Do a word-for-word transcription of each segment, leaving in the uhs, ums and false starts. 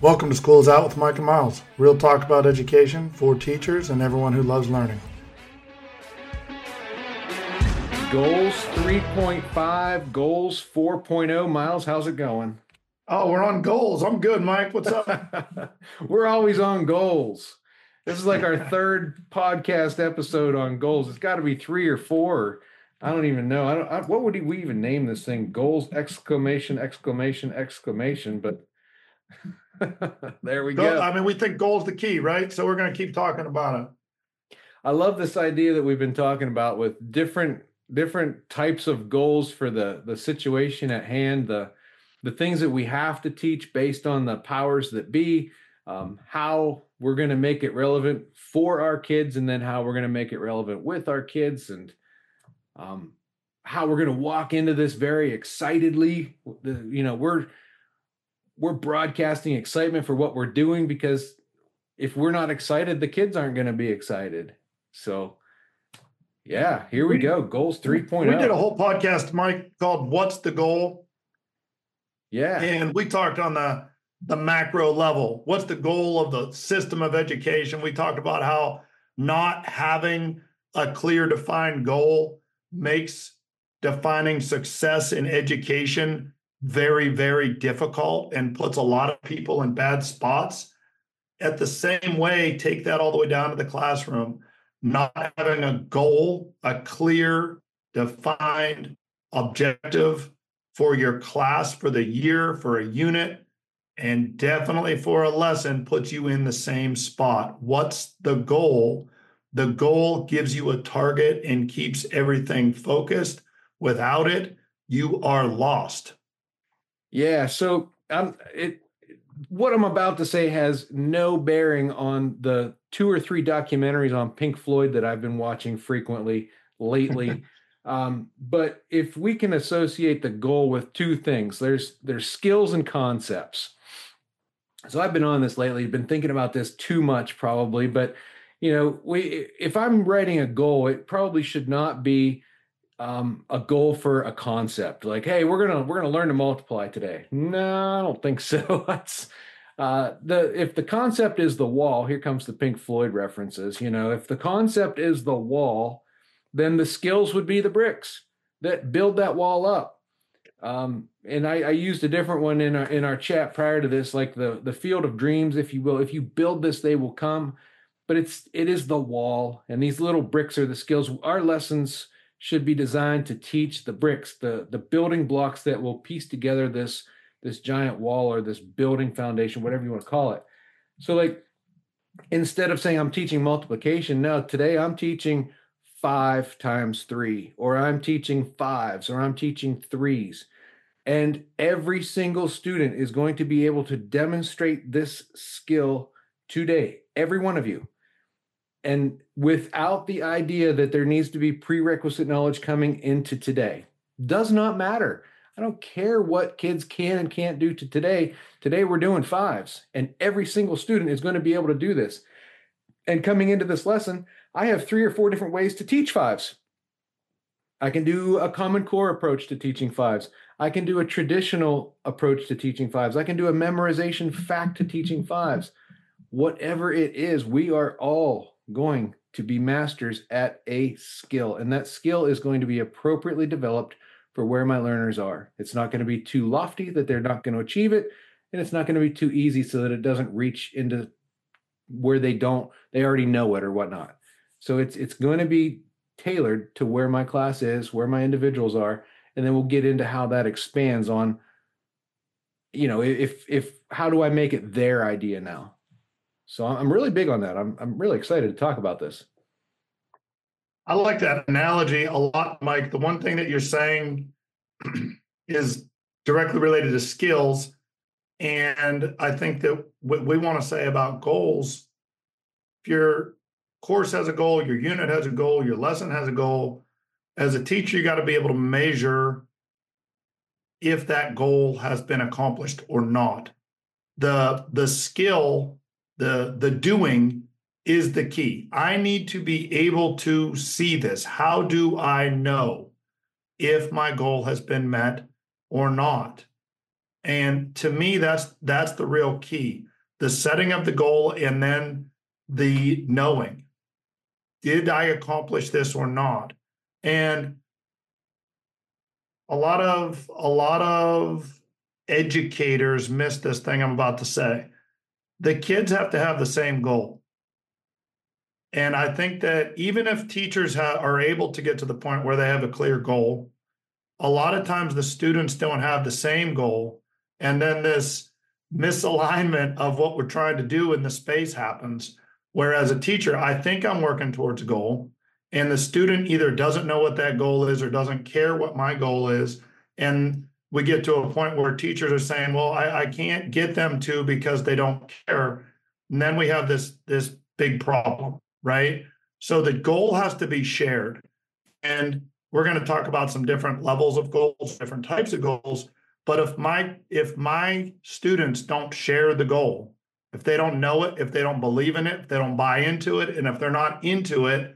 Welcome to School is Out with Mike and Miles. Real talk about education for teachers and everyone who loves learning. Goals three point five, goals four point oh. Miles, how's it going? Oh, we're on goals. I'm good, Mike. What's up? We're always on goals. This is like our third podcast episode on goals. It's got to be three or four. I don't even know. I don't. I, what would we even name this thing? Goals! Exclamation! Exclamation! Exclamation! But there we go. I mean, we think goal's the key, right? So we're going to keep talking about it. I love this idea that we've been talking about with different different types of goals for the the situation at hand, the the things that we have to teach based on the powers that be, um, how we're going to make it relevant for our kids, and then how we're going to make it relevant with our kids, and um, how we're going to walk into this very excitedly. The, you know, we're we're broadcasting excitement for what we're doing, because if we're not excited, the kids aren't going to be excited. So yeah, here we, we go. Goals three point oh. We did a whole podcast, Mike, called What's the Goal? Yeah. And we talked on the, the macro level. What's the goal of the system of education? We talked about how not having a clear defined goal makes defining success in education very, very difficult and puts a lot of people in bad spots. At the same way, take that all the way down to the classroom. Not having a goal, a clear, defined objective for your class, for the year, for a unit, and definitely for a lesson puts you in the same spot. What's the goal? The goal gives you a target and keeps everything focused. Without it, you are lost. Yeah, so um, it, what I'm about to say has no bearing on the two or three documentaries on Pink Floyd that I've been watching frequently lately. um, but if we can associate the goal with two things, there's there's skills and concepts. So I've been on this lately, been thinking about this too much probably, but you know, we if I'm writing a goal, it probably should not be um, a goal for a concept. Like, hey, we're gonna we're gonna learn to multiply today. No, I don't think so. That's uh, the if the concept is the wall. Here comes the Pink Floyd references. You know, if the concept is the wall, then the skills would be the bricks that build that wall up. Um, and I, I used a different one in our in our chat prior to this, like the the field of dreams, if you will. If you build this, they will come. But it's it is the wall, and these little bricks are the skills. Our lessons should be designed to teach the bricks, the the building blocks that will piece together this this giant wall or this building foundation, whatever you want to call it. So like, instead of saying I'm teaching multiplication, no, today I'm teaching five times three, or I'm teaching fives, or I'm teaching threes. And every single student is going to be able to demonstrate this skill today, every one of you. And without the idea that there needs to be prerequisite knowledge coming into today. Does not matter. I don't care what kids can and can't do to today. Today we're doing fives, and every single student is going to be able to do this. And coming into this lesson, I have three or four different ways to teach fives. I can do a Common Core approach to teaching fives. I can do a traditional approach to teaching fives. I can do a memorization fact to teaching fives. Whatever it is, we are all going to be masters at a skill, and that skill is going to be appropriately developed for where my learners are. It's not going to be too lofty that they're not going to achieve it, and it's not going to be too easy so that it doesn't reach into where they don't, they already know it or whatnot. So it's it's going to be tailored to where my class is, where my individuals are, and then we'll get into how that expands on, you know, if if how do I make it their idea now? So I'm really big on that. I'm I'm really excited to talk about this. I like that analogy a lot, Mike. The one thing that you're saying is directly related to skills. And I think that what we want to say about goals, if your course has a goal, your unit has a goal, your lesson has a goal, as a teacher, you got to be able to measure if that goal has been accomplished or not. The, the skill The, the doing is the key. I need to be able to see this. How do I know if my goal has been met or not? And to me, that's that's the real key. the setting of the goal and then the knowing. Did I accomplish this or not? And a lot of a lot of educators miss this thing I'm about to say. The kids have to have the same goal. And I think that even if teachers ha- are able to get to the point where they have a clear goal, a lot of times the students don't have the same goal. And then this misalignment of what we're trying to do in the space happens. Whereas a teacher, I think I'm working towards a goal, and the student either doesn't know what that goal is or doesn't care what my goal is. And we get to a point where teachers are saying, well, I, I can't get them to because they don't care. And then we have this, this big problem, right? So the goal has to be shared. And we're going to talk about some different levels of goals, different types of goals. But if my if my students don't share the goal, if they don't know it, if they don't believe in it, if they don't buy into it, and if they're not into it,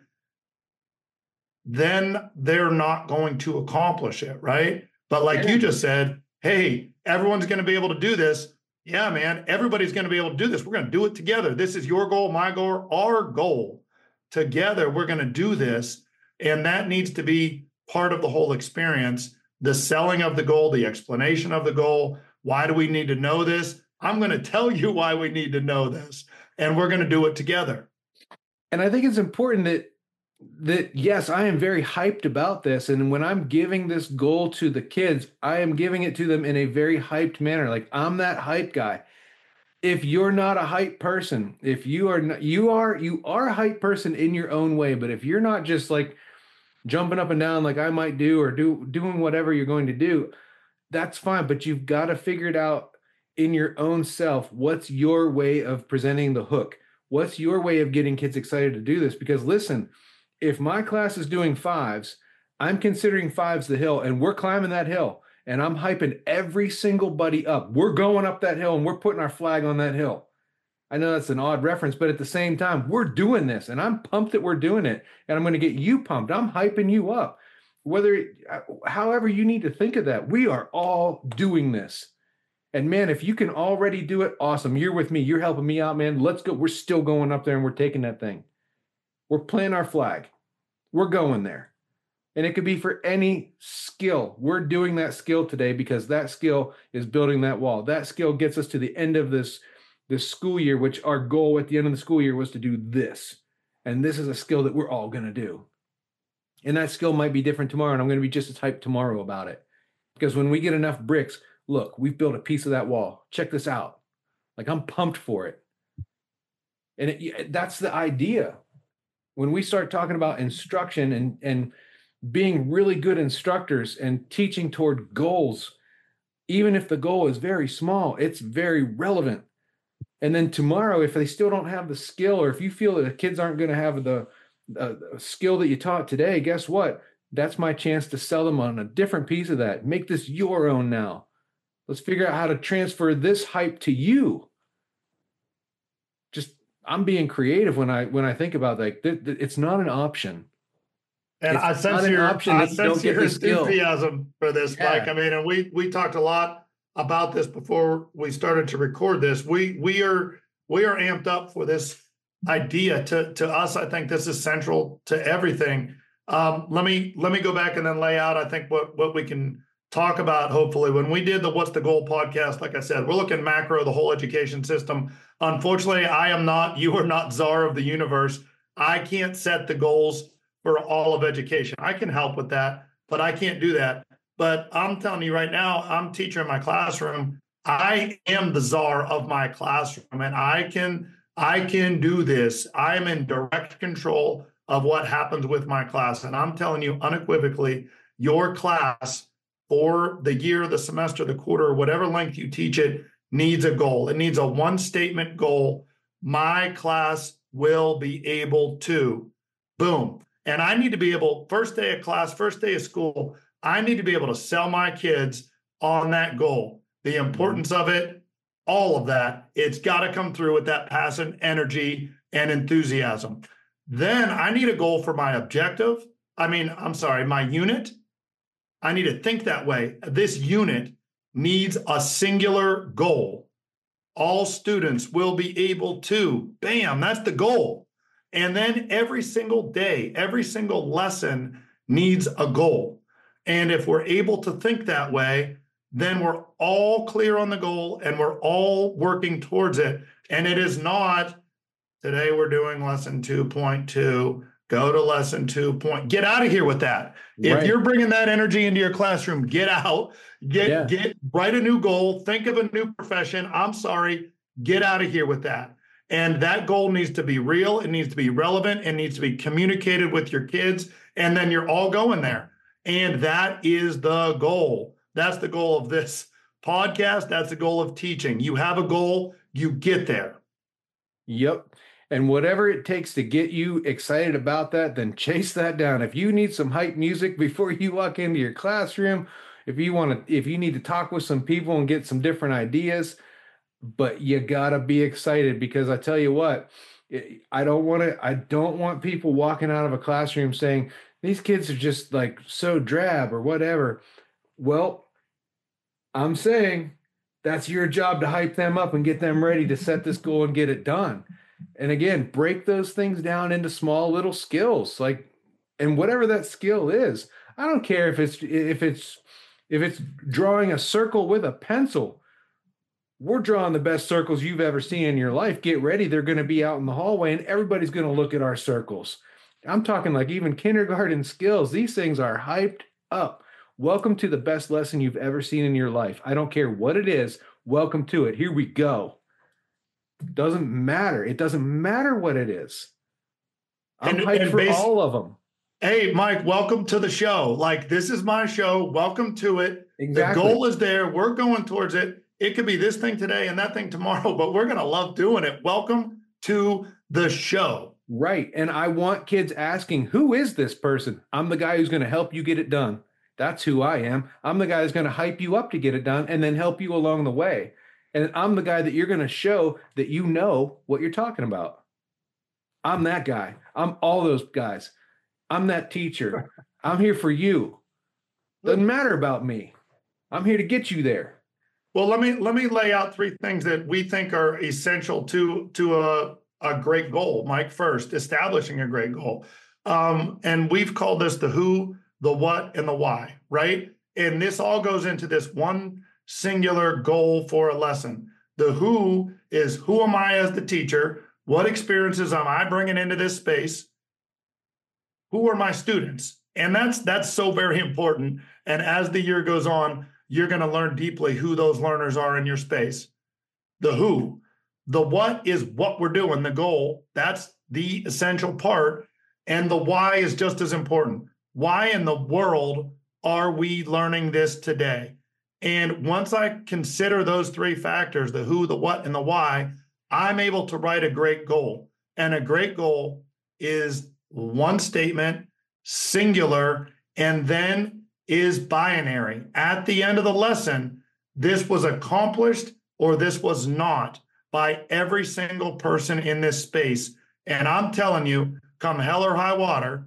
then they're not going to accomplish it, right? But like Yeah. you just said, hey, everyone's going to be able to do this. Yeah, man, everybody's going to be able to do this. We're going to do it together. This is your goal, my goal, our goal. Together, we're going to do this. And that needs to be part of the whole experience. The selling of the goal, the explanation of the goal. Why do we need to know this? I'm going to tell you why we need to know this. And we're going to do it together. And I think it's important that that yes, I am very hyped about this. And when I'm giving this goal to the kids, I am giving it to them in a very hyped manner. Like, I'm that hype guy. If you're not a hype person, if you are not, you are you are a hype person in your own way, but if you're not just like jumping up and down like I might do, or do doing whatever you're going to do, that's fine. But you've got to figure it out in your own self. What's your way of presenting the hook? What's your way of getting kids excited to do this? Because listen, if my class is doing fives, I'm considering fives the hill, and we're climbing that hill, and I'm hyping every single buddy up. We're going up that hill and we're putting our flag on that hill. I know that's an odd reference, but at the same time, we're doing this, and I'm pumped that we're doing it, and I'm going to get you pumped. I'm hyping you up. Whether, however you need to think of that, we are all doing this. And man, if you can already do it, awesome. You're with me. You're helping me out, man. Let's go. We're still going up there and we're taking that thing. We're planting our flag. We're going there. And it could be for any skill. We're doing that skill today because that skill is building that wall. That skill gets us to the end of this, this school year, which our goal at the end of the school year was to do this. And this is a skill that we're all going to do. And that skill might be different tomorrow, and I'm going to be just as hyped tomorrow about it. Because when we get enough bricks, look, we've built a piece of that wall. Check this out. Like, I'm pumped for it. And it, that's the idea. When we start talking about instruction and, and being really good instructors and teaching toward goals, even if the goal is very small, it's very relevant. And then tomorrow, if they still don't have the skill, or if you feel that the kids aren't going to have the uh, skill that you taught today, guess what? That's my chance to sell them on a different piece of that. Make this your own now. Let's figure out how to transfer this hype to you. Just, I'm being creative when I when I think about that. Th- th- it's not an option. And It's I not sense an your, option I that you don't sense get your the skill. enthusiasm for this, Yeah. Mike. I mean, and we we talked a lot about this before we started to record this. We we are we are amped up for this idea. To to us, I think this is central to everything. Um, let me let me go back and then lay out, I think, what what we can talk about. Hopefully, when we did the What's the Goal podcast, like I said, we're looking macro, the whole education system. Unfortunately, I am not, you are not czar of the universe. I can't set the goals for all of education. I can help with that, but I can't do that. But I'm telling you right now, I'm a teacher in my classroom. I am the czar of my classroom, and I can I can do this. I'm in direct control of what happens with my class. And I'm telling you unequivocally, your class for the year, the semester, the quarter, whatever length you teach it, needs a goal. It needs a one statement goal. My class will be able to, boom. And I need to be able, first day of class, first day of school, I need to be able to sell my kids on that goal. The importance of it, all of that, it's got to come through with that passion, energy, and enthusiasm. Then I need a goal for my objective. I mean, I'm sorry, my unit. I need to think that way. This unit needs a singular goal. all students will be able to, bam, that's the goal. And then every single day, every single lesson needs a goal. And if we're able to think that way, then we're all clear on the goal and we're all working towards it. And it is not, today we're doing lesson two point two, go to lesson two. Point, get out of here with that. If Right. you're bringing that energy into your classroom, get out, get, Yeah. get, write a new goal, think of a new profession. I'm sorry, get out of here with that. And that goal needs to be real. It needs to be relevant. It needs to be communicated with your kids. And then you're all going there. And that is the goal. That's the goal of this podcast. That's the goal of teaching. You have a goal, you get there. Yep. And whatever it takes to get you excited about that, then chase that down. If you need some hype music before you walk into your classroom, if you want to, if you need to talk with some people and get some different ideas, but you gotta be excited, because I tell you what, I don't want to, I don't want people walking out of a classroom saying, these kids are just like so drab or whatever. Well, I'm saying that's your job to hype them up and get them ready to set this goal and get it done. And again, break those things down into small little skills, like, and whatever that skill is. I don't care if it's if it's if it's drawing a circle with a pencil. We're drawing the best circles you've ever seen in your life. Get ready. They're going to be out in the hallway and everybody's going to look at our circles. I'm talking like even kindergarten skills. These things are hyped up. Welcome to the best lesson you've ever seen in your life. I don't care what it is. Welcome to it. Here we go. Doesn't matter. It doesn't matter what it is. I'm And- hyped and for basi- all of them. Hey, Mike, welcome to the show. Like, this is my show. Welcome to it. Exactly. The goal is there. We're going towards it. It could be this thing today and that thing tomorrow, but we're going to love doing it. Welcome to the show. Right. And I want kids asking, who is this person? I'm the guy who's going to help you get it done. That's who I am. I'm the guy who's going to hype you up to get it done and then help you along the way. And I'm the guy that you're going to show that you know what you're talking about. I'm that guy. I'm all those guys. I'm that teacher. I'm here for you. Doesn't matter about me. I'm here to get you there. Well, let me let me lay out three things that we think are essential to to a, a great goal. Mike, first, establishing a great goal. Um, and we've called this the who, the what, and the why, right? And this all goes into this one singular goal for a lesson. The who is, who am I as the teacher? What experiences am I bringing into this space? Who are my students? And that's that's so very important. And as the year goes on, you're going to learn deeply who those learners are in your space. The who. The what is what we're doing, the goal. That's the essential part. And the why is just as important. Why in the world are we learning this today? And once I consider those three factors, the who, the what, and the why, I'm able to write a great goal. And a great goal is one statement, singular, and then is binary. At the end of the lesson, this was accomplished or this was not by every single person in this space. And I'm telling you, come hell or high water,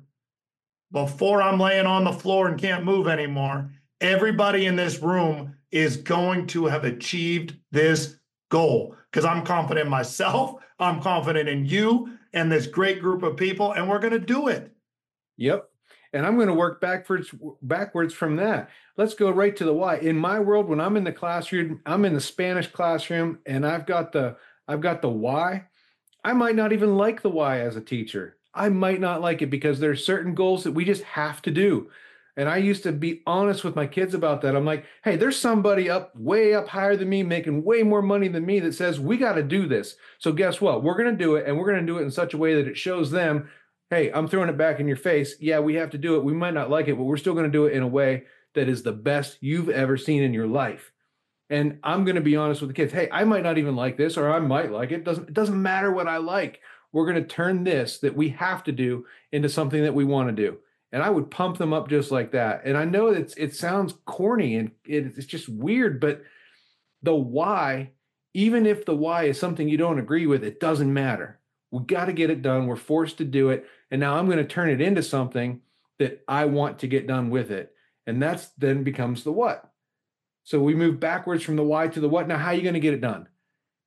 before I'm laying on the floor and can't move anymore, everybody in this room is going to have achieved this goal, because I'm confident in myself, I'm confident in you and this great group of people, and we're going to do it. Yep. And I'm going to work backwards backwards from that. Let's go right to the why. In my world, when I'm in the classroom, I'm in the Spanish classroom, and I've got the I've got the why. I might not even like the why as a teacher. I might not like it because there's certain goals that we just have to do. And I used to be honest with my kids about that. I'm like, hey, there's somebody up way up higher than me, making way more money than me, that says we got to do this. So guess what? We're going to do it, and we're going to do it in such a way that it shows them, hey, I'm throwing it back in your face. Yeah, we have to do it. We might not like it, but we're still going to do it in a way that is the best you've ever seen in your life. And I'm going to be honest with the kids. Hey, I might not even like this, or I might like it. It doesn't, it doesn't matter what I like. We're going to turn this that we have to do into something that we want to do. And I would pump them up just like that. And I know it's, it sounds corny and it, it's just weird, but the why, even if the why is something you don't agree with, it doesn't matter. We got to get it done. We're forced to do it. And now I'm going to turn it into something that I want to get done with it. And that's then becomes the what. So we move backwards from the why to the what. Now, how are you going to get it done?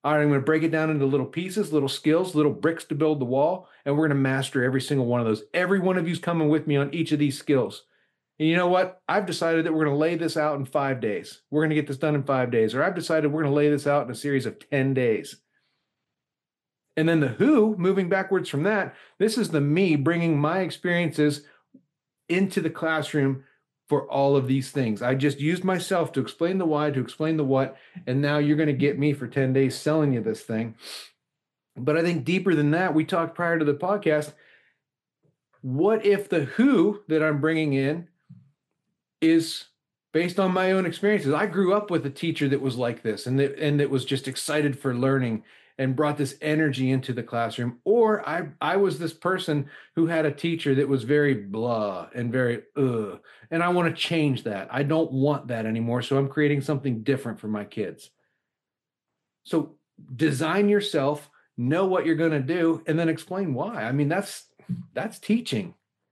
All right, I'm going to break it down into little pieces, little skills, little bricks to build the wall, and we're going to master every single one of those. Every one of you's coming with me on each of these skills. And you know what? I've decided that we're going to lay this out in five days. We're going to get this done in five days. Or I've decided we're going to lay this out in a series of ten days. And then the who, moving backwards from that, this is the me bringing my experiences into the classroom for all of these things. I just used myself to explain the why, to explain the what, and now you're going to get me for ten days selling you this thing. But I think deeper than that, we talked prior to the podcast, what if the who that I'm bringing in is based on my own experiences? I grew up with a teacher that was like this and that, and that was just excited for learning and brought this energy into the classroom. Or I, I was this person who had a teacher that was very blah and very, ugh, and I want to change that. I don't want that anymore. So I'm creating something different for my kids. So design yourself, know what you're going to do, and then explain why. I mean, that's, that's teaching.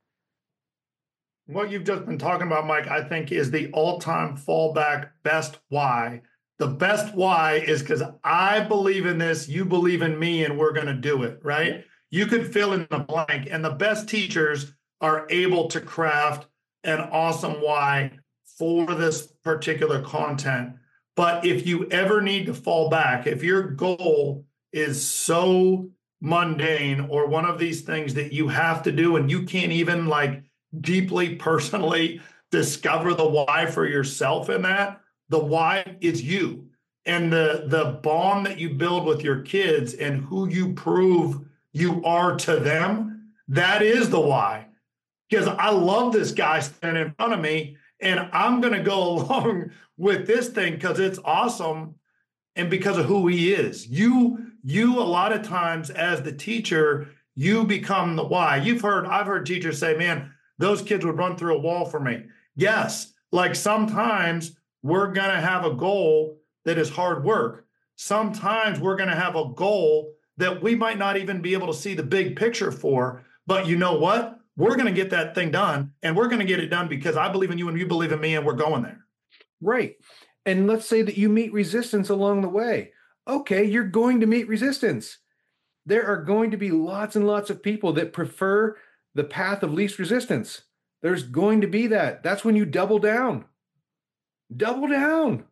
What you've just been talking about, Mike, I think is the all-time fallback best why. The best why is because I believe in this, you believe in me, and we're going to do it, right? You could fill in the blank, and the best teachers are able to craft an awesome why for this particular content. But if you ever need to fall back, if your goal is so mundane or one of these things that you have to do and you can't even like deeply personally discover the why for yourself in that, the why is you. And the, the bond that you build with your kids and who you prove you are to them, that is the why. Because I love this guy standing in front of me, and I'm going to go along with this thing because it's awesome and because of who he is. You, you, a lot of times as the teacher, you become the why. You've heard, I've heard teachers say, man, those kids would run through a wall for me. Yes, like sometimes we're going to have a goal that is hard work. Sometimes we're going to have a goal that we might not even be able to see the big picture for, but you know what? We're going to get that thing done, and we're going to get it done because I believe in you and you believe in me, and we're going there. Right. And let's say that you meet resistance along the way. Okay, you're going to meet resistance. There are going to be lots and lots of people that prefer the path of least resistance. There's going to be that. That's when you double down. Double down.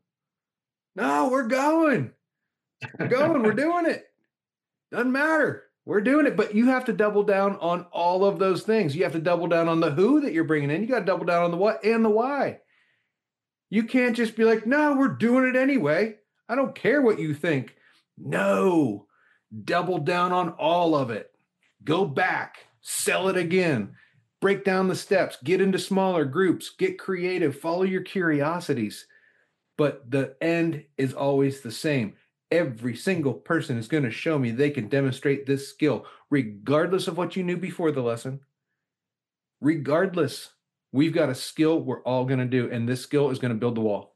No, we're going. We're going. We're doing it. Doesn't matter. We're doing it. But you have to double down on all of those things. You have to double down on the who that you're bringing in. You got to double down on the what and the why. You can't just be like, no, we're doing it anyway. I don't care what you think. No. Double down on all of it. Go back. Sell it again. Break down the steps. Get into smaller groups. Get creative. Follow your curiosities. But the end is always the same. Every single person is going to show me they can demonstrate this skill, regardless of what you knew before the lesson. Regardless, we've got a skill we're all going to do, and this skill is going to build the wall.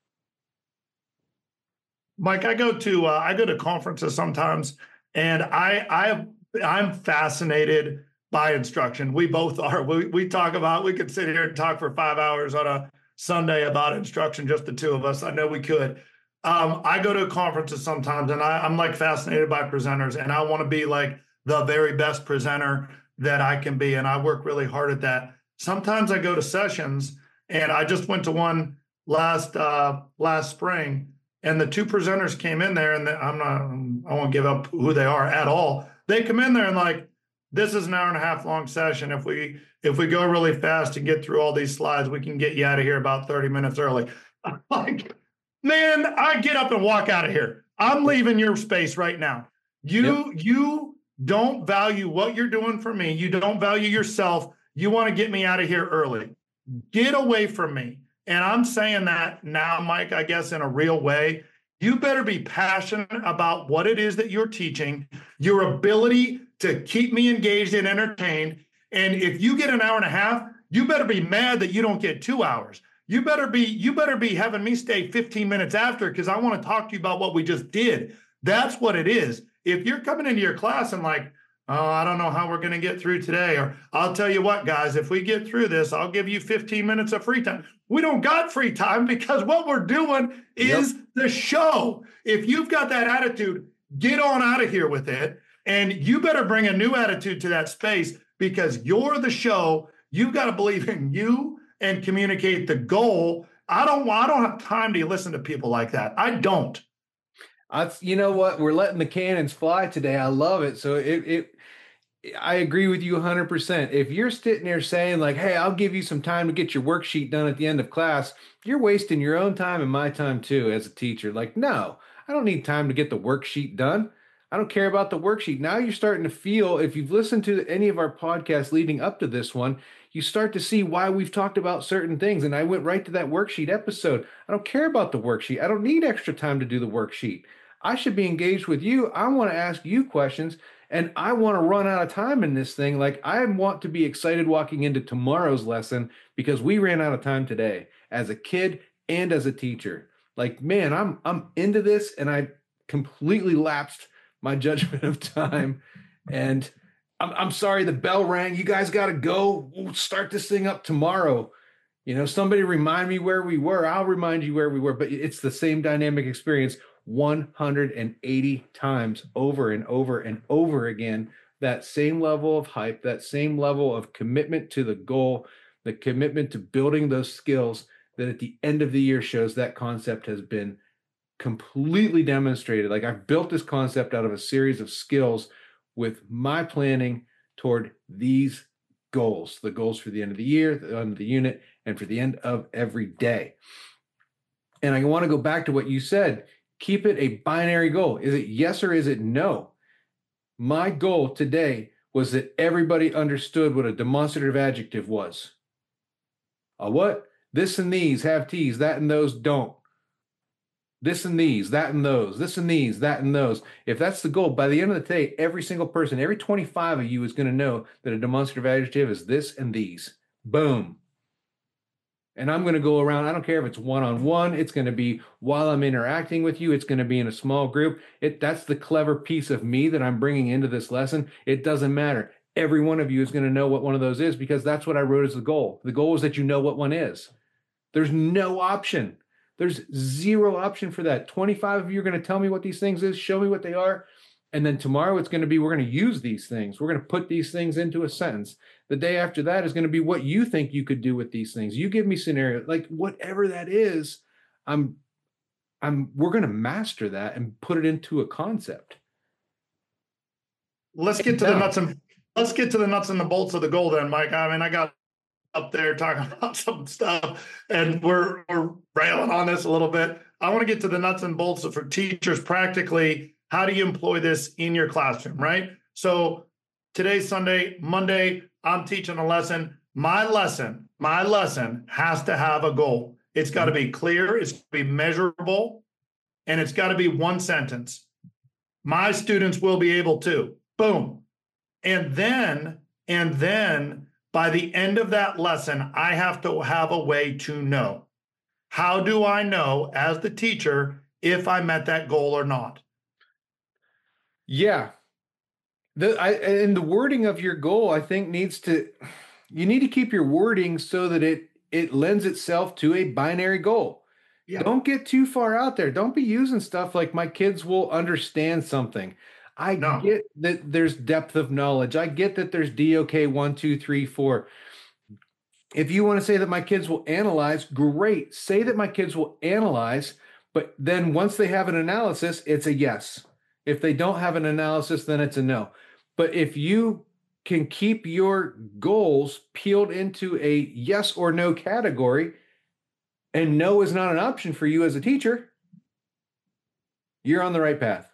Mike, I go to uh, I go to conferences sometimes, and I I I'm fascinated by instruction. We both are. We we talk about. We could sit here and talk for five hours on a Sunday about instruction, just the two of us. I know we could. Um, I go to conferences sometimes, and I, I'm like fascinated by presenters, and I want to be like the very best presenter that I can be, and I work really hard at that. Sometimes I go to sessions, and I just went to one last uh, last spring, and the two presenters came in there, and I'm not, I won't give up who they are at all. They come in there and like, this is an hour and a half long session. If we if we go really fast and get through all these slides, we can get you out of here about thirty minutes early. I'm like, man, I get up and walk out of here. I'm leaving your space right now. You yep. you don't value what you're doing for me. You don't value yourself. You want to get me out of here early. Get away from me. And I'm saying that now, Mike, I guess in a real way. You better be passionate about what it is that you're teaching, your ability to keep me engaged and entertained. And if you get an hour and a half, you better be mad that you don't get two hours. You better be, you better be having me stay fifteen minutes after because I want to talk to you about what we just did. That's what it is. If you're coming into your class and like, oh, I don't know how we're going to get through today, or I'll tell you what, guys, if we get through this, I'll give you fifteen minutes of free time. We don't got free time because what we're doing is yep. the show. If you've got that attitude, get on out of here with it. And you better bring a new attitude to that space because you're the show. You've got to believe in you and communicate the goal. I don't, I don't have time to listen to people like that. I don't. I, you know what? We're letting the cannons fly today. I love it. So it, it, I agree with you one hundred percent. If you're sitting there saying like, hey, I'll give you some time to get your worksheet done at the end of class, you're wasting your own time and my time too as a teacher. Like, no, I don't need time to get the worksheet done. I don't care about the worksheet. Now you're starting to feel, if you've listened to any of our podcasts leading up to this one, you start to see why we've talked about certain things. And I went right to that worksheet episode. I don't care about the worksheet. I don't need extra time to do the worksheet. I should be engaged with you. I want to ask you questions. And I want to run out of time in this thing. Like I want to be excited walking into tomorrow's lesson because we ran out of time today as a kid and as a teacher. Like, man, I'm I'm into this and I completely lapsed my judgment of time. And I'm, I'm sorry, the bell rang. You guys got to go. We'll start this thing up tomorrow. You know, somebody remind me where we were. I'll remind you where we were. But it's the same dynamic experience one hundred eighty times over and over and over again. That same level of hype, that same level of commitment to the goal, the commitment to building those skills that at the end of the year shows that concept has been completely demonstrated. Like I've built this concept out of a series of skills with my planning toward these goals, the goals for the end of the year, the end of the unit, and for the end of every day. And I want to go back to what you said. Keep it a binary goal. Is it yes or is it no? My goal today was that everybody understood what a demonstrative adjective was. A what? This and these have T's, that and those don't. This and these, that and those, this and these, that and those. If that's the goal, by the end of the day, every single person, every twenty-five of you is going to know that a demonstrative adjective is this and these. Boom. And I'm going to go around. I don't care if it's one-on-one. It's going to be while I'm interacting with you. It's going to be in a small group. It that's the clever piece of me that I'm bringing into this lesson. It doesn't matter. Every one of you is going to know what one of those is because that's what I wrote as the goal. The goal is that you know what one is. There's no option. There's zero option for that. twenty-five of you are going to tell me what these things is, show me what they are. And then tomorrow it's going to be, we're going to use these things. We're going to put these things into a sentence. The day after that is going to be what you think you could do with these things. You give me scenario, like whatever that is, I'm, I'm, we're going to master that and put it into a concept. Let's get to the nuts and let's get to the nuts and the bolts of the goal then, Mike. I mean, I got up there talking about some stuff and we're, we're railing on this a little bit. I want to get to the nuts and bolts for teachers practically. How do you employ this in your classroom, right? So today's Sunday, Monday, I'm teaching a lesson. My lesson, my lesson has to have a goal. It's got to be clear, it's got to be measurable, and it's got to be one sentence. My students will be able to, boom. And then, and then by the end of that lesson, I have to have a way to know. How do I know as the teacher if I met that goal or not? Yeah. The I and the wording of your goal, I think, needs to you need to keep your wording so that it it lends itself to a binary goal. Yeah. Don't get too far out there. Don't be using stuff like my kids will understand something. I no. get that there's depth of knowledge. I get that there's D O K one, two, three, four. If you want to say that my kids will analyze, great. Say that my kids will analyze, but then once they have an analysis, it's a yes. If they don't have an analysis, then it's a no. But if you can keep your goals peeled into a yes or no category, and no is not an option for you as a teacher, you're on the right path.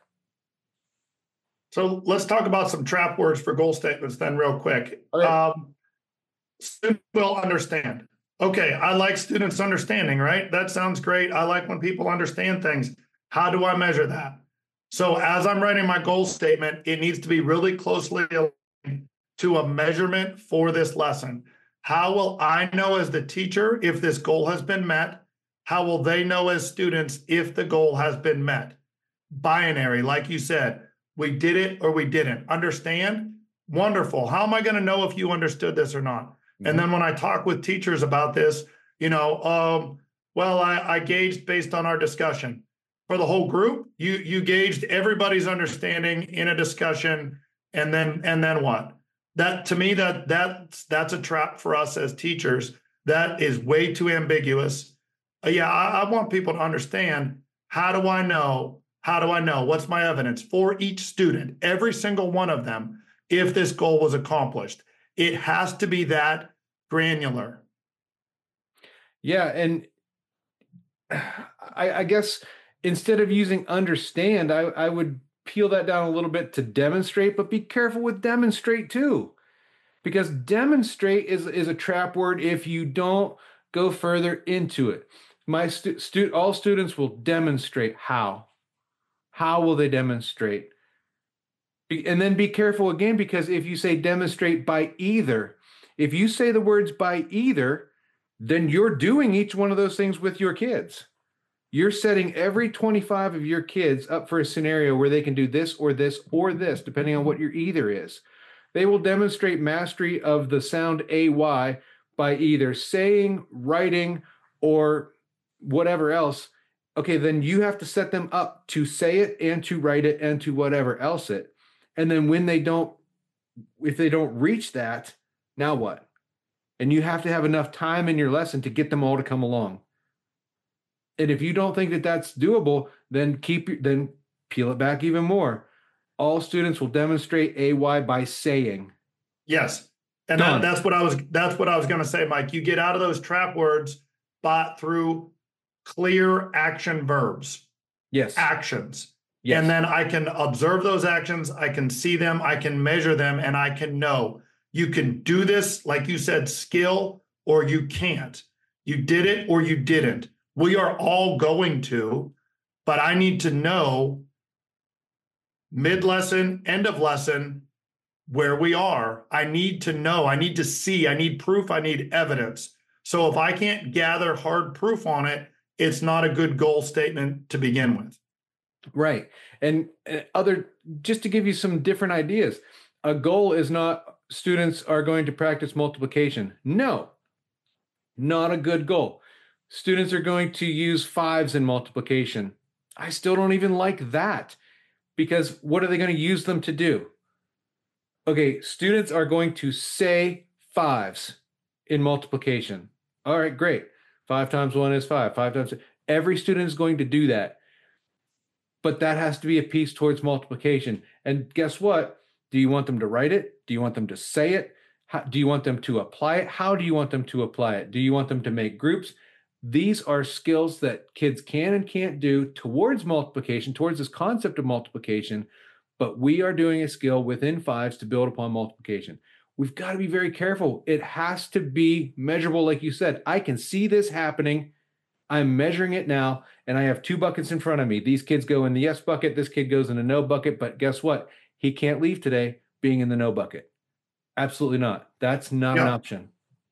So let's talk about some trap words for goal statements then real quick. Okay. Um, students will understand. Okay, I like students understanding, right? That sounds great. I like when people understand things. How do I measure that? So as I'm writing my goal statement, it needs to be really closely aligned to a measurement for this lesson. How will I know as the teacher if this goal has been met? How will they know as students if the goal has been met? Binary, like you said, we did it or we didn't. Understand? Wonderful. How am I going to know if you understood this or not? Mm-hmm. And then when I talk with teachers about this, you know, um, well, I, I gauged based on our discussion. for the whole group. You you gauged everybody's understanding in a discussion, and then and then what? That to me that that's that's a trap for us as teachers. That is way too ambiguous. Uh, yeah, I, I want people to understand, how do I know? How do I know? What's my evidence for each student, every single one of them, if this goal was accomplished? It has to be that granular. Yeah, and I, I guess instead of using understand, I, I would peel that down a little bit to demonstrate, but be careful with demonstrate too, because demonstrate is, is a trap word if you don't go further into it. My stu-, stu all students will demonstrate how. How will they demonstrate? And then be careful again, because if you say demonstrate by either, if you say the words by either, then you're doing each one of those things with your kids. You're setting every twenty-five of your kids up for a scenario where they can do this or this or this, depending on what your either is. They will demonstrate mastery of the sound A Y by either saying, writing, or whatever else. Okay, then you have to set them up to say it and to write it and to whatever else it. And then when they don't, if they don't reach that, now what? And you have to have enough time in your lesson to get them all to come along. And if you don't think that that's doable, then keep then peel it back even more. All students will demonstrate A Y by saying. Yes, and that, that's what I was. That's what I was going to say, Mike. You get out of those trap words, but through clear action verbs. Yes. Actions. Yes. And then I can observe those actions. I can see them. I can measure them, and I can know you can do this, like you said, skill, or you can't. You did it or you didn't. We are all going to, but I need to know mid-lesson, end of lesson, where we are. I need to know. I need to see. I need proof. I need evidence. So if I can't gather hard proof on it, it's not a good goal statement to begin with. Right. And uh, other, just to give you some different ideas, a goal is not students are going to practice multiplication. No, not a good goal. Students are going to use fives in multiplication. I still don't even like that, because what are they going to use them to do? Okay, students are going to say fives in multiplication. All right, great. Five times one is five. Five times every student is going to do that. But that has to be a piece towards multiplication. And guess what? Do you want them to write it? Do you want them to say it? How, do you want them to apply it? How do you want them to apply it? Do you want them to make groups? These are skills that kids can and can't do towards multiplication, towards this concept of multiplication. But we are doing a skill within fives to build upon multiplication. We've got to be very careful. It has to be measurable, like you said. I can see this happening. I'm measuring it now, and I have two buckets in front of me. These kids go in the yes bucket. This kid goes in the no bucket. But guess what? He can't leave today being in the no bucket. Absolutely not. That's not Yeah. an option.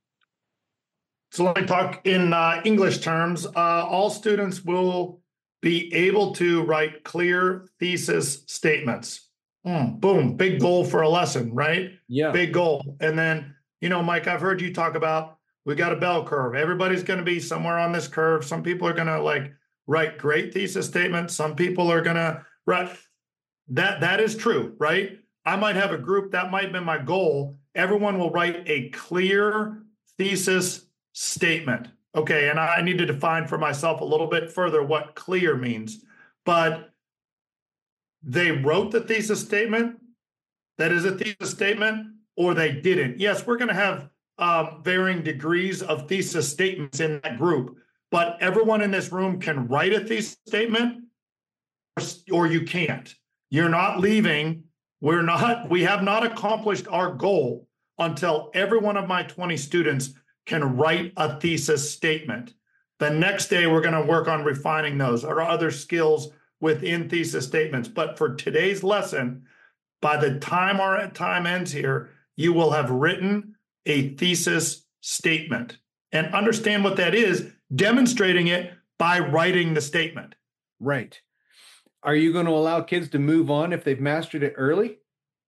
So let me talk in uh, English terms. Uh, all students will be able to write clear thesis statements. Mm, boom, big goal for a lesson, right? Yeah. Big goal. And then, you know, Mike, I've heard you talk about, we got a bell curve. Everybody's going to be somewhere on this curve. Some people are going to like write great thesis statements. Some people are going to write. That, that is true, right? I might have a group, that might have been my goal. Everyone will write a clear thesis statement. Okay, and I need to define for myself a little bit further what clear means. But they wrote the thesis statement, that is a thesis statement, or they didn't. Yes, we're going to have um, varying degrees of thesis statements in that group, but everyone in this room can write a thesis statement, or, or you can't. You're not leaving. We're not, we have not accomplished our goal until every one of my twenty students can write a thesis statement. The next day, we're going to work on refining those or other skills within thesis statements. But for today's lesson, by the time our time ends here, you will have written a thesis statement and understand what that is, demonstrating it by writing the statement. Right. Are you going to allow kids to move on if they've mastered it early?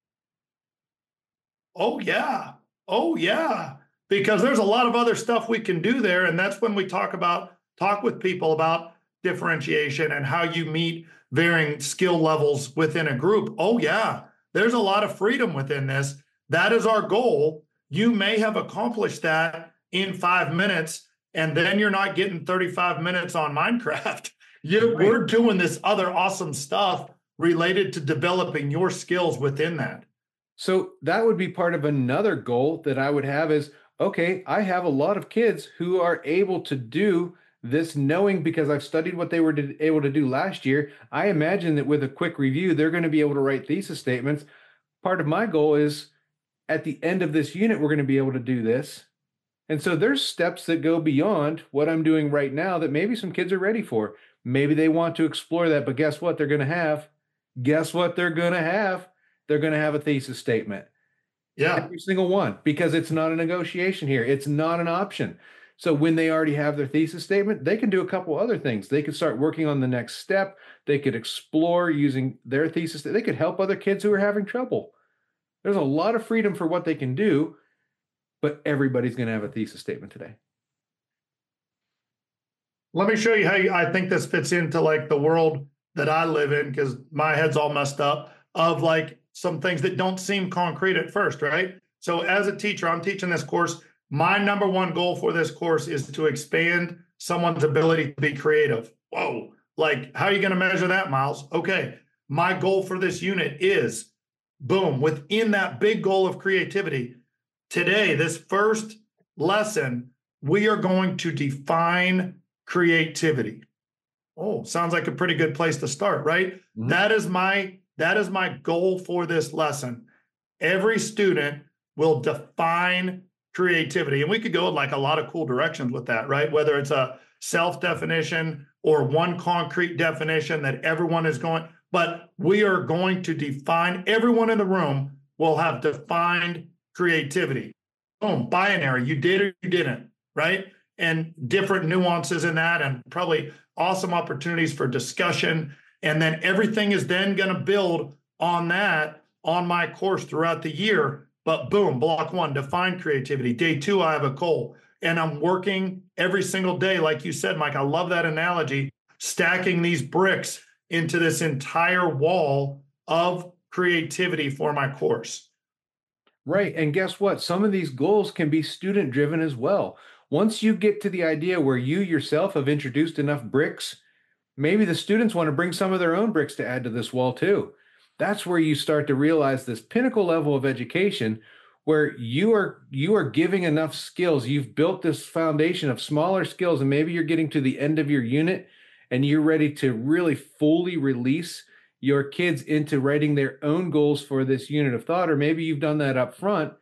Oh, yeah. Oh, yeah. Because there's a lot of other stuff we can do there. And that's when we talk about, talk with people about differentiation and how you meet varying skill levels within a group. Oh, yeah, there's a lot of freedom within this. That is our goal. You may have accomplished that in five minutes, and then you're not getting thirty-five minutes on Minecraft. You, right. We're doing this other awesome stuff related to developing your skills within that. So that would be part of another goal that I would have is, okay, I have a lot of kids who are able to do this, knowing because I've studied what they were able to do last year. I imagine that with a quick review, they're going to be able to write thesis statements. Part of my goal is at the end of this unit, we're going to be able to do this. And so there's steps that go beyond what I'm doing right now that maybe some kids are ready for. Maybe they want to explore that, but guess what they're going to have? Guess what they're going to have? They're going to have a thesis statement. Yeah. Every single one, because it's not a negotiation here. It's not an option. So when they already have their thesis statement, they can do a couple other things. They could start working on the next step. They could explore using their thesis. They could help other kids who are having trouble. There's a lot of freedom for what they can do, but everybody's going to have a thesis statement today. Let me show you how you, I think this fits into like the world that I live in, because my head's all messed up, of like some things that don't seem concrete at first, right? So as a teacher, I'm teaching this course. My number one goal for this course is to expand someone's ability to be creative. Whoa, like how are you going to measure that, Miles? Okay, my goal for this unit is, boom, within that big goal of creativity, today, this first lesson, we are going to define creativity. Oh, sounds like a pretty good place to start, right? Mm-hmm. That is my that is my goal for this lesson. Every student will define creativity. And we could go in like a lot of cool directions with that, right? Whether it's a self-definition or one concrete definition that everyone is going, but we are going to define, everyone in the room will have defined creativity. Boom, binary, you did or you didn't, right? And different nuances in that, and probably awesome opportunities for discussion. And then everything is then going to build on that on my course throughout the year. But boom, block one, define creativity. Day two, I have a goal. And I'm working every single day. Like you said, Mike, I love that analogy, stacking these bricks into this entire wall of creativity for my course. Right. And guess what? Some of these goals can be student driven as well. Once you get to the idea where you yourself have introduced enough bricks, maybe the students want to bring some of their own bricks to add to this wall too. That's where you start to realize this pinnacle level of education where you are you are giving enough skills. You've built this foundation of smaller skills, and maybe you're getting to the end of your unit and you're ready to really fully release your kids into writing their own goals for this unit of thought, or maybe you've done that up front.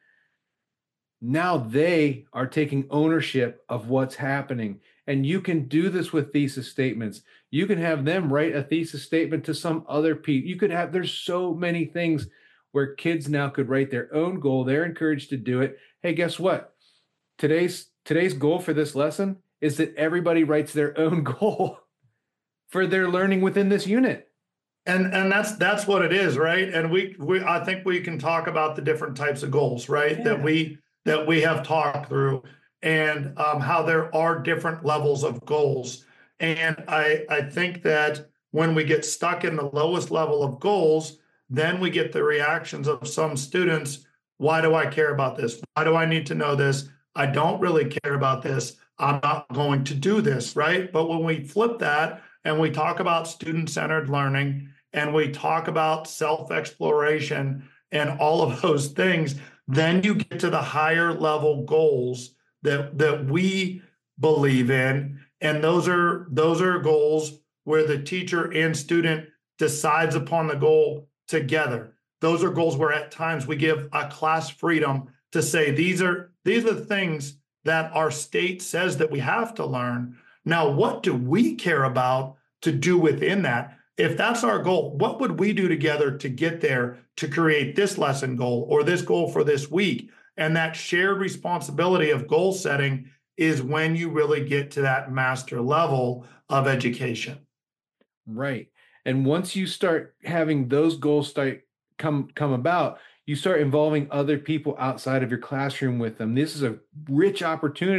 Now they are taking ownership of what's happening. And you can do this with thesis statements. You can have them write a thesis statement to some other people. You could have, there's so many things where kids now could write their own goal. They're encouraged to do it. Hey, guess what? Today's today's goal for this lesson is that everybody writes their own goal for their learning within this unit. And and that's that's what it is, right? And we we I think we can talk about the different types of goals, right? Yeah. That we that we have talked through, and um, how there are different levels of goals. And I I think that when we get stuck in the lowest level of goals, then we get the reactions of some students. Why do I care about this? Why do I need to know this? I don't really care about this. I'm not going to do this, right? But when we flip that and we talk about student-centered learning and we talk about self-exploration and all of those things, then you get to the higher level goals that, that we believe in. And those are, those are goals where the teacher and student decides upon the goal together. Those are goals where at times we give a class freedom to say, these are, these are the things that our state says that we have to learn. Now, what do we care about to do within that? If that's our goal, what would we do together to get there to create this lesson goal or this goal for this week? And that shared responsibility of goal setting is when you really get to that master level of education. Right. And once you start having those goals start come come about, you start involving other people outside of your classroom with them. This is a rich opportunity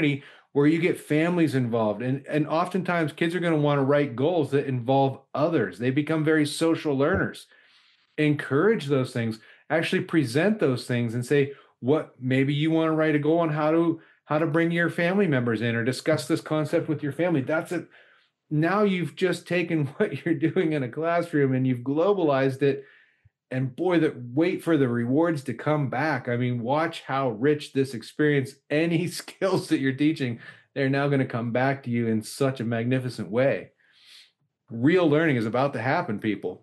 where you get families involved. And, and oftentimes kids are going to want to write goals that involve others. They become very social learners. Encourage those things, actually present those things and say, what, maybe you want to write a goal on how to, how to bring your family members in or discuss this concept with your family. That's it. Now you've just taken what you're doing in a classroom and you've globalized it. And boy, that wait for the rewards to come back. I mean, watch how rich this experience, any skills that you're teaching, they're now going to come back to you in such a magnificent way. Real learning is about to happen, people.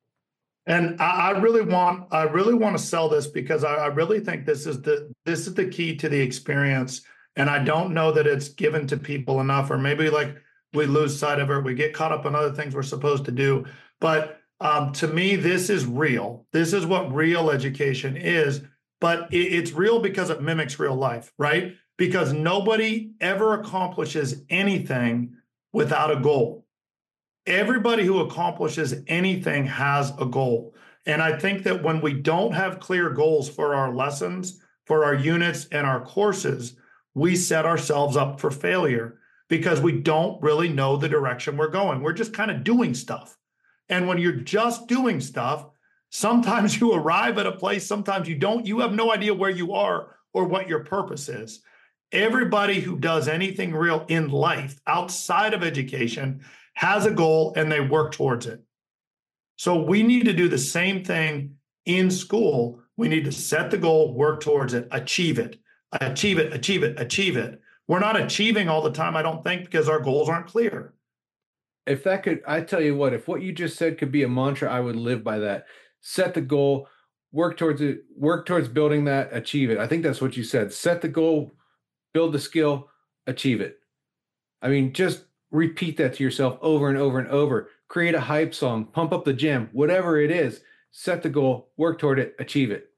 And I, I really want, I really want to sell this because I, I really think this is the, this is the key to the experience. And I don't know that it's given to people enough, or maybe like we lose sight of it. We get caught up on other things we're supposed to do. But Um, to me, this is real. This is what real education is, but it, it's real because it mimics real life, right? Because nobody ever accomplishes anything without a goal. Everybody who accomplishes anything has a goal. And I think that when we don't have clear goals for our lessons, for our units and our courses, we set ourselves up for failure because we don't really know the direction we're going. We're just kind of doing stuff. And when you're just doing stuff, sometimes you arrive at a place, sometimes you don't. You have no idea where you are or what your purpose is. Everybody who does anything real in life outside of education has a goal and they work towards it. So we need to do the same thing in school. We need to set the goal, work towards it, achieve it, achieve it, achieve it, achieve it. We're not achieving all the time, I don't think, because our goals aren't clear. If that could, I tell you what, if what you just said could be a mantra, I would live by that. Set the goal, work towards it, work towards building that, achieve it. I think that's what you said. Set the goal, build the skill, achieve it. I mean, just repeat that to yourself over and over and over. Create a hype song, pump up the gym, whatever it is. Set the goal, work toward it, achieve it.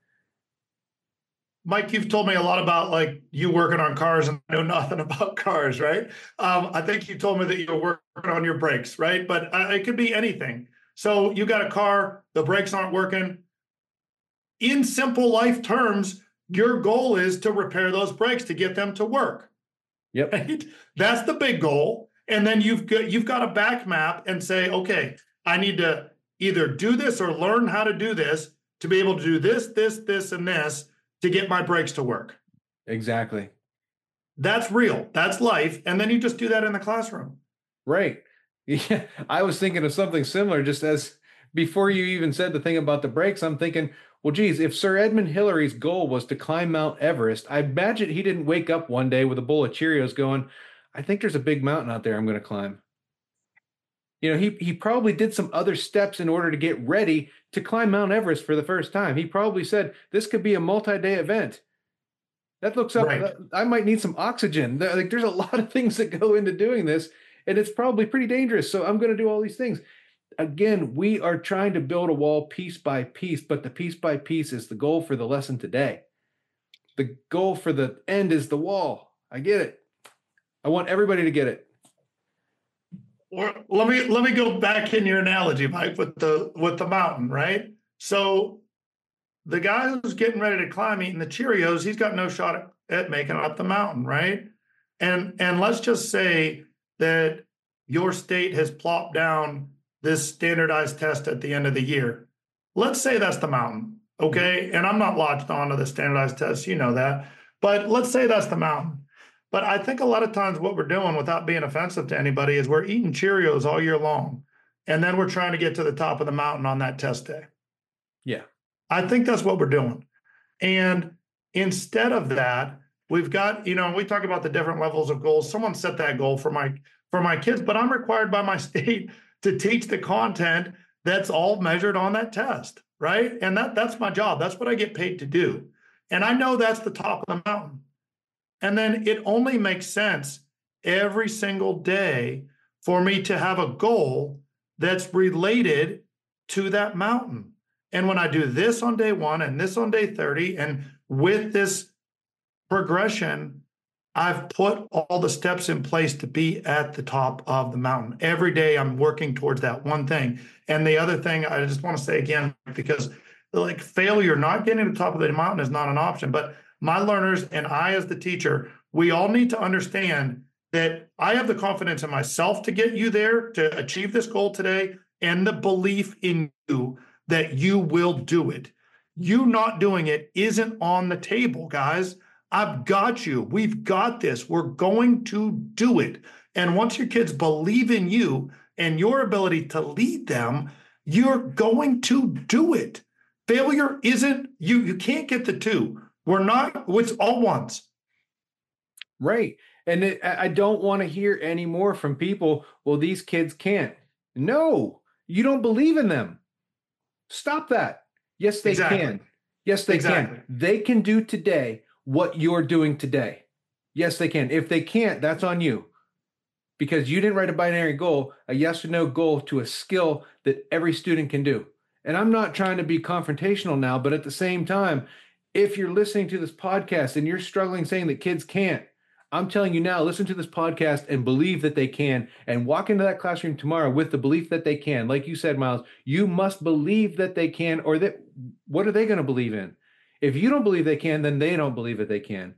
Mike, you've told me a lot about like you working on cars, and I know nothing about cars, right? Um, I think you told me that you're working on your brakes, right? But uh, it could be anything. So you got a car, the brakes aren't working. In simple life terms, your goal is to repair those brakes to get them to work. Yep. Right? That's the big goal. And then you've got, you've got a back map and say, okay, I need to either do this or learn how to do this to be able to do this, this, this, and this to get my brakes to work. Exactly. That's real. That's life. And then you just do that in the classroom. Right. Yeah. I was thinking of something similar just as before you even said the thing about the brakes. I'm thinking, well, geez, if Sir Edmund Hillary's goal was to climb Mount Everest, I imagine he didn't wake up one day with a bowl of Cheerios going, I think there's a big mountain out there I'm going to climb. You know, he he probably did some other steps in order to get ready to climb Mount Everest for the first time. He probably said, this could be a multi-day event. That looks up, right. I might need some oxygen. Like, there's a lot of things that go into doing this, and it's probably pretty dangerous. So I'm going to do all these things. Again, we are trying to build a wall piece by piece, but the piece by piece is the goal for the lesson today. The goal for the end is the wall. I get it. I want everybody to get it. Or let me let me go back in your analogy, Mike, with the with the mountain, right? So the guy who's getting ready to climb eating the Cheerios, he's got no shot at, at making it up the mountain, right? And and let's just say that your state has plopped down this standardized test at the end of the year. Let's say that's the mountain, okay? And I'm not lodged onto the standardized test, you know that. But let's say that's the mountain. But I think a lot of times what we're doing, without being offensive to anybody, is we're eating Cheerios all year long. And then we're trying to get to the top of the mountain on that test day. Yeah. I think that's what we're doing. And instead of that, we've got, you know, we talk about the different levels of goals. Someone set that goal for my for my kids, but I'm required by my state to teach the content that's all measured on that test, right? And that that's my job. That's what I get paid to do. And I know that's the top of the mountain. And then it only makes sense every single day for me to have a goal that's related to that mountain. And when I do this on day one and this on day thirty, and with this progression, I've put all the steps in place to be at the top of the mountain. Every day I'm working towards that one thing. And the other thing I just want to say again, because like failure, not getting to the top of the mountain is not an option, but my learners and I as the teacher, we all need to understand that I have the confidence in myself to get you there, to achieve this goal today, and the belief in you that you will do it. You not doing it isn't on the table, guys. I've got you. We've got this. We're going to do it. And once your kids believe in you and your ability to lead them, you're going to do it. Failure isn't, you, you can't get the two. We're not, it's all ones. Right. And it, I don't want to hear any more from people, well, these kids can't. No, you don't believe in them. Stop that. Yes, they exactly. can. Yes, they exactly. can. They can do today what you're doing today. Yes, they can. If they can't, that's on you. Because you didn't write a binary goal, a yes or no goal to a skill that every student can do. And I'm not trying to be confrontational now, but at the same time, if you're listening to this podcast and you're struggling saying that kids can't, I'm telling you now, listen to this podcast and believe that they can, and walk into that classroom tomorrow with the belief that they can. Like you said, Miles, you must believe that they can, or that what are they going to believe in? If you don't believe they can, then they don't believe that they can.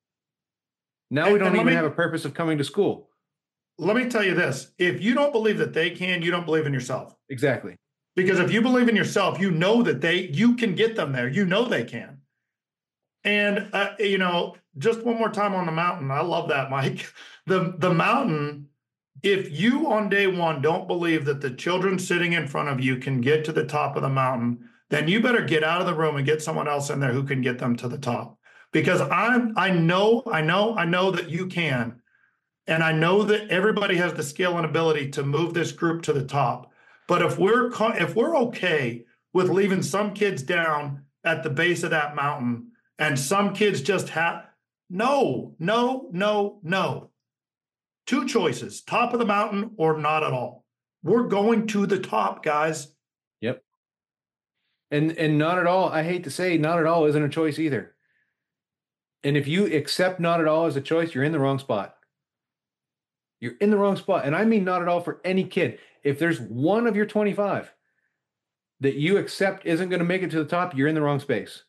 Now and, we don't even me, have a purpose of coming to school. Let me tell you this. If you don't believe that they can, you don't believe in yourself. Exactly. Because if you believe in yourself, you know that they, you can get them there. You know they can. And, uh, you know, just one more time on the mountain. I love that, Mike. The, the mountain, if you on day one don't believe that the children sitting in front of you can get to the top of the mountain, then you better get out of the room and get someone else in there who can get them to the top. Because I'm, I know, I know, I know that you can. And I know that everybody has the skill and ability to move this group to the top. But if we're, if we're okay with leaving some kids down at the base of that mountain, and some kids just have, no, no, no, no. Two choices, top of the mountain or not at all. We're going to the top, guys. Yep. And and not at all, I hate to say, not at all isn't a choice either. And if you accept not at all as a choice, you're in the wrong spot. You're in the wrong spot. And I mean not at all for any kid. If there's one of your twenty-five that you accept isn't going to make it to the top, you're in the wrong space.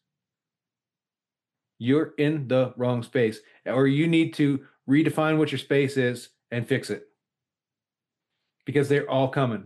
You're in the wrong space, or you need to redefine what your space is and fix it, because they're all coming.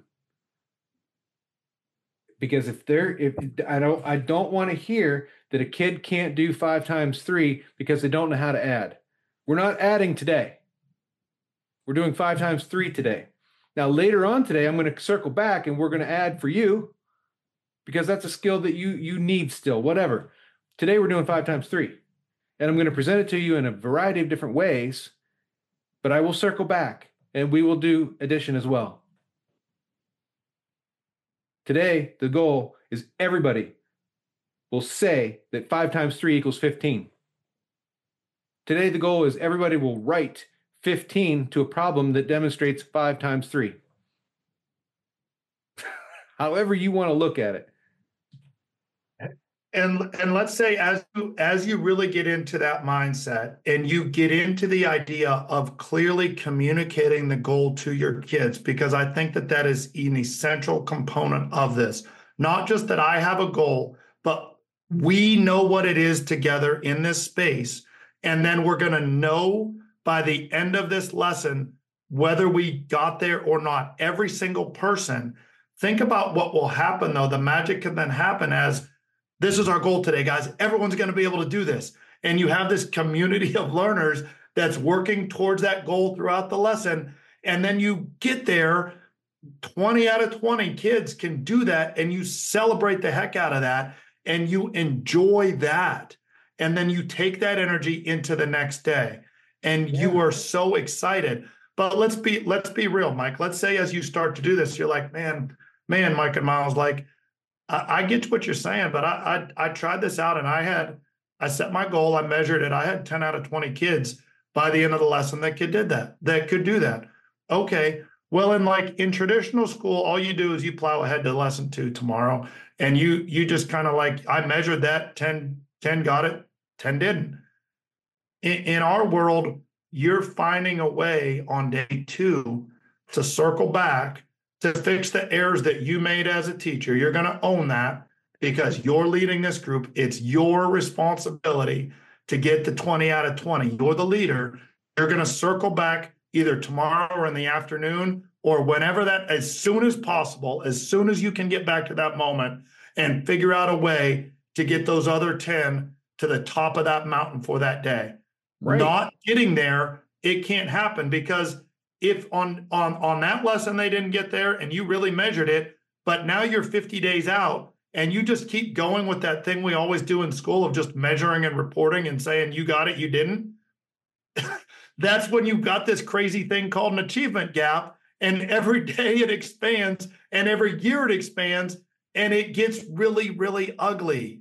Because if they're, if I don't, I don't want to hear that a kid can't do five times three because they don't know how to add. We're not adding today. We're doing five times three today. Now, later on today, I'm going to circle back and we're going to add for you, because that's a skill that you, you need still, whatever. Today, we're doing five times three. And I'm going to present it to you in a variety of different ways, but I will circle back and we will do addition as well. Today, the goal is everybody will say that five times three equals fifteen. Today, the goal is everybody will write fifteen to a problem that demonstrates five times three. However you want to look at it. And and let's say as you, as you really get into that mindset and you get into the idea of clearly communicating the goal to your kids, because I think that that is an essential component of this. Not just that I have a goal, but we know what it is together in this space. And then we're going to know by the end of this lesson whether we got there or not. Every single person. Think about what will happen, though. The magic can then happen as, this is our goal today, guys. Everyone's going to be able to do this. And you have this community of learners that's working towards that goal throughout the lesson. And then you get there, twenty out of twenty kids can do that. And you celebrate the heck out of that. And you enjoy that. And then you take that energy into the next day. And yeah. you are so excited. But let's be, let's be real, Mike. Let's say as you start to do this, you're like, man, man, Mike and Miles, like, I get what you're saying, but I, I I tried this out and I had, I set my goal, I measured it. I had ten out of twenty kids by the end of the lesson that could did that, that could do that. Okay, well, in like in traditional school, all you do is you plow ahead to lesson two tomorrow. And you you just kind of like, I measured that, ten, ten got it, ten didn't. In, in our world, you're finding a way on day two to circle back to fix the errors that you made as a teacher. You're going to own that because you're leading this group. It's your responsibility to get the twenty out of twenty. You're the leader. You're going to circle back either tomorrow or in the afternoon or whenever that, as soon as possible, as soon as you can get back to that moment and figure out a way to get those other ten to the top of that mountain for that day. Right. Not getting there, it can't happen, because if on, on, on that lesson they didn't get there and you really measured it, but now you're fifty days out and you just keep going with that thing we always do in school of just measuring and reporting and saying, you got it, you didn't. That's when you've got this crazy thing called an achievement gap. And every day it expands and every year it expands and it gets really, really ugly.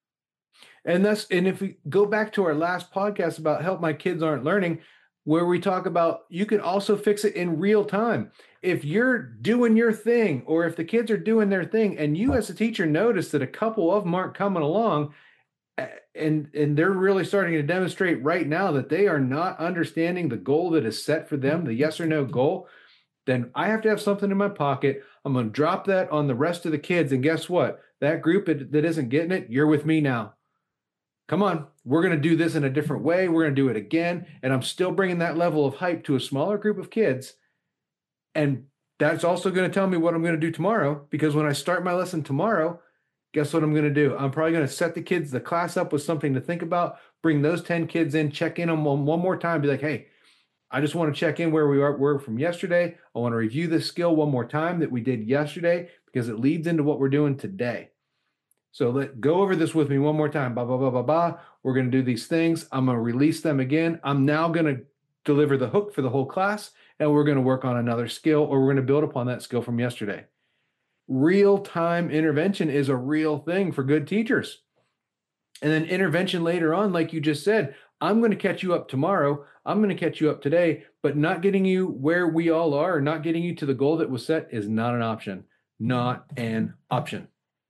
And that's, and if we go back to our last podcast about Help My Kids Aren't Learning, where we talk about you can also fix it in real time. If you're doing your thing, or if the kids are doing their thing, and you as a teacher notice that a couple of them aren't coming along, and and they're really starting to demonstrate right now that they are not understanding the goal that is set for them, the yes or no goal, then I have to have something in my pocket. I'm going to drop that on the rest of the kids. And guess what? That group that isn't getting it, you're with me now. Come on, we're going to do this in a different way. We're going to do it again. And I'm still bringing that level of hype to a smaller group of kids. And that's also going to tell me what I'm going to do tomorrow, because when I start my lesson tomorrow, guess what I'm going to do? I'm probably going to set the kids, the class up with something to think about, bring those ten kids in, check in on one, one more time, be like, hey, I just want to check in where we are, were from yesterday. I want to review this skill one more time that we did yesterday, because it leads into what we're doing today. So let go over this with me one more time. Blah, blah, blah, blah, blah. We're going to do these things. I'm going to release them again. I'm now going to deliver the hook for the whole class, and we're going to work on another skill, or we're going to build upon that skill from yesterday. Real-time intervention is a real thing for good teachers. And then intervention later on, like you just said, I'm going to catch you up tomorrow. I'm going to catch you up today, but not getting you where we all are, or not getting you to the goal that was set is not an option. Not an option.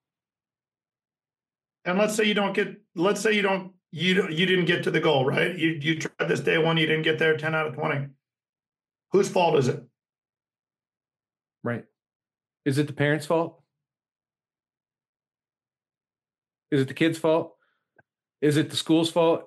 And let's say you don't get, let's say you don't, you you didn't get to the goal, right? You you tried this day one, you didn't get there, ten out of twenty. Whose fault is it? Right. Is it the parents' fault? Is it the kid's fault? Is it the school's fault?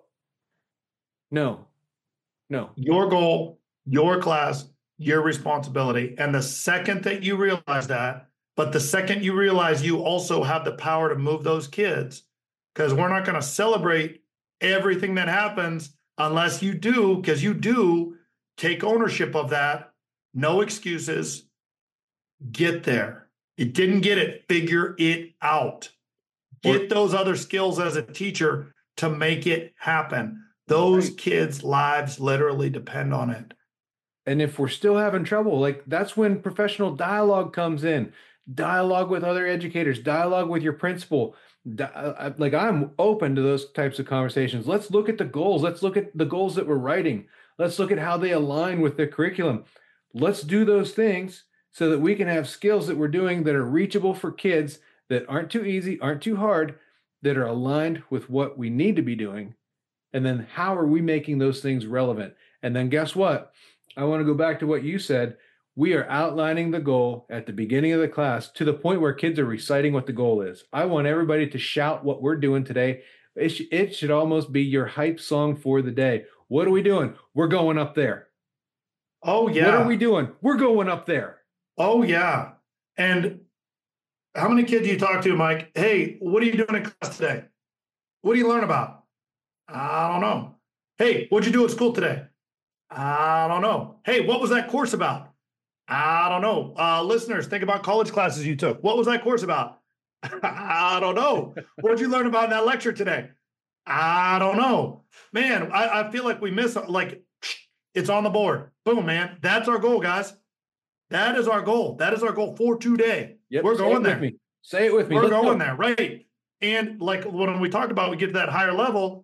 No. No. Your goal, your class, your responsibility. And the second that you realize that, but the second you realize you also have the power to move those kids, because we're not going to celebrate everything that happens unless you do, because you do take ownership of that. No excuses. Get there. You didn't get it. Figure it out. Get those other skills as a teacher to make it happen. Those right. kids' lives literally depend on it. And if we're still having trouble, like that's when professional dialogue comes in. Dialogue with other educators, dialogue with your principal. Di- like I'm open to those types of conversations. Let's look at the goals. Let's look at the goals that we're writing. Let's look at how they align with the curriculum. Let's do those things so that we can have skills that we're doing that are reachable for kids, that aren't too easy, aren't too hard, that are aligned with what we need to be doing. And then how are we making those things relevant? And then guess what? I want to go back to what you said. We are outlining the goal at the beginning of the class to the point where kids are reciting what the goal is. I want everybody to shout what we're doing today. It, sh- it should almost be your hype song for the day. What are we doing? We're going up there. Oh, yeah. What are we doing? We're going up there. Oh, yeah. And how many kids do you talk to, Mike? Hey, what are you doing in class today? What do you learn about? I don't know. Hey, what'd you do at school today? I don't know. Hey, what was that course about? I don't know. Uh, listeners, think about college classes you took. What was that course about? I don't know. What did you learn about in that lecture today? I don't know. Man, I, I feel like we miss, like, it's on the board. Boom, man. That's our goal, guys. That is our goal. That is our goal for today. Yep, We're going there. Me. Say it with me. We're Let's going go. there, right? And like when we talked about, we get to that higher level.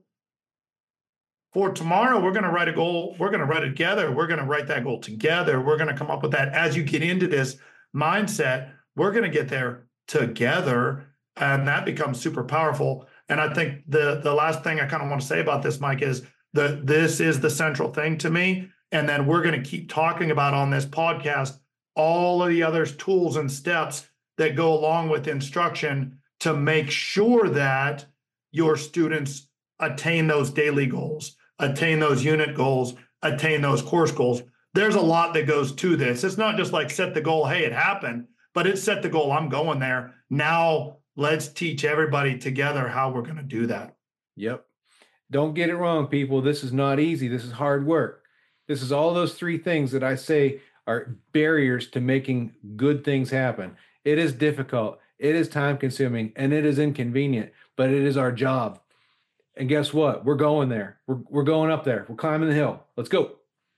For tomorrow, we're going to write a goal. We're going to write it together. We're going to write that goal together. We're going to come up with that. As you get into this mindset, we're going to get there together. And that becomes super powerful. And I think the, the last thing I kind of want to say about this, Mike, is that this is the central thing to me. And then we're going to keep talking about on this podcast all of the other tools and steps that go along with instruction to make sure that your students attain those daily goals, attain those unit goals, attain those course goals. There's a lot that goes to this. It's not just like set the goal, hey, it happened, but it's set the goal, I'm going there. Now let's teach everybody together how we're going to do that. Yep. Don't get it wrong, people. This is not easy. This is hard work. This is all those three things that I say are barriers to making good things happen. It is difficult. It is time consuming and it is inconvenient, but it is our job. And guess what? We're going there. We're, we're going up there. We're climbing the hill. Let's go.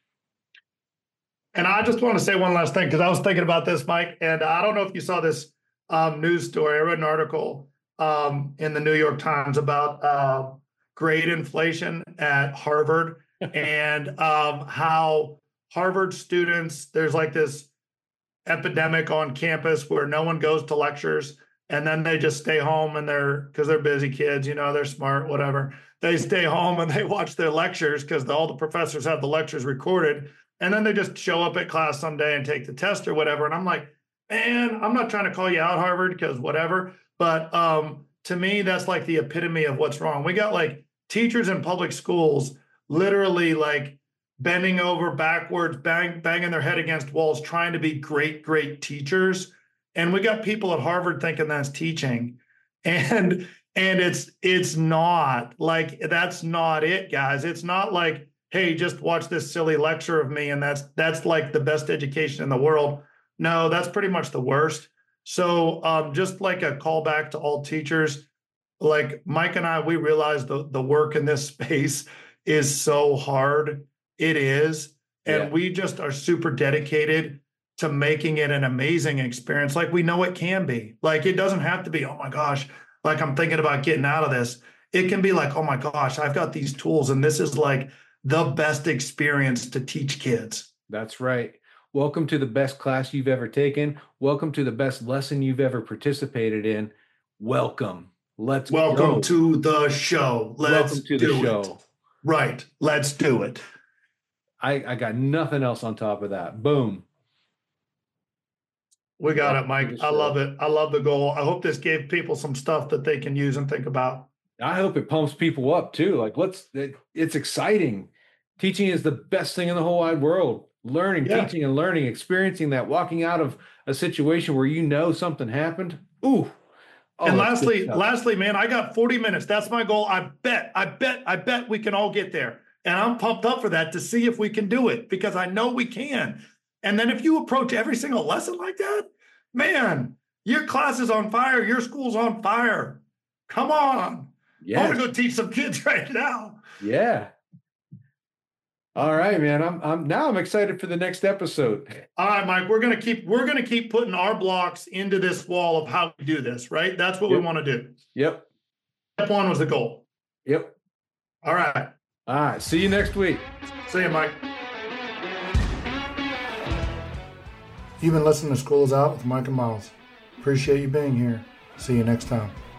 And I just want to say one last thing, because I was thinking about this, Mike, and I don't know if you saw this um, news story. I read an article um, in the New York Times about uh, grade inflation at Harvard and um, how Harvard students, there's like this epidemic on campus where no one goes to lectures, and then they just stay home and they're, because they're busy kids, you know, they're smart, whatever. They stay home and they watch their lectures because all the professors have the lectures recorded. And then they just show up at class someday and take the test or whatever. And I'm like, man, I'm not trying to call you out, Harvard, because whatever. But um, to me, that's like the epitome of what's wrong. We got like teachers in public schools literally like bending over backwards, bang, banging their head against walls, trying to be great, great teachers. And we got people at Harvard thinking that's teaching. And and it's it's not like, that's not it, guys. It's not like, hey, just watch this silly lecture of me and that's that's like the best education in the world. No, that's pretty much the worst. So um, just like a callback to all teachers, like Mike and I, we realize the, the work in this space is so hard. It is. And yeah. we just are super dedicated to making it an amazing experience like we know it can be. Like it doesn't have to be, oh my gosh, like I'm thinking about getting out of this. It can be like, oh my gosh, I've got these tools and this is like the best experience to teach kids. That's right. Welcome to the best class you've ever taken. Welcome to the best lesson you've ever participated in. Welcome. Let's Welcome go. to the show. Let's Welcome to do the show. It. Right. Let's do it. I, I got nothing else on top of that. Boom. We got it, Mike. I love it. I love the goal. I hope this gave people some stuff that they can use and think about. I hope it pumps people up too. Like, let's, it, it's exciting. Teaching is the best thing in the whole wide world. Learning, yeah. teaching and learning, experiencing that, walking out of a situation where you know something happened. Ooh. Oh, and lastly, lastly, man, I got forty minutes. That's my goal. I bet, I bet, I bet we can all get there. And I'm pumped up for that to see if we can do it because I know we can. And then if you approach every single lesson like that, man, your class is on fire. Your school's on fire. Come on. Yes. I want to go teach some kids right now. Yeah. All right, man. I'm I'm now I'm excited for the next episode. All right, Mike. We're gonna keep we're gonna keep putting our blocks into this wall of how we do this, right? That's what yep. we want to do. Yep. Step one was the goal. Yep. All right. All right. See you next week. See you, Mike. You've been listening to Schools Out with Mike and Miles. Appreciate you being here. See you next time.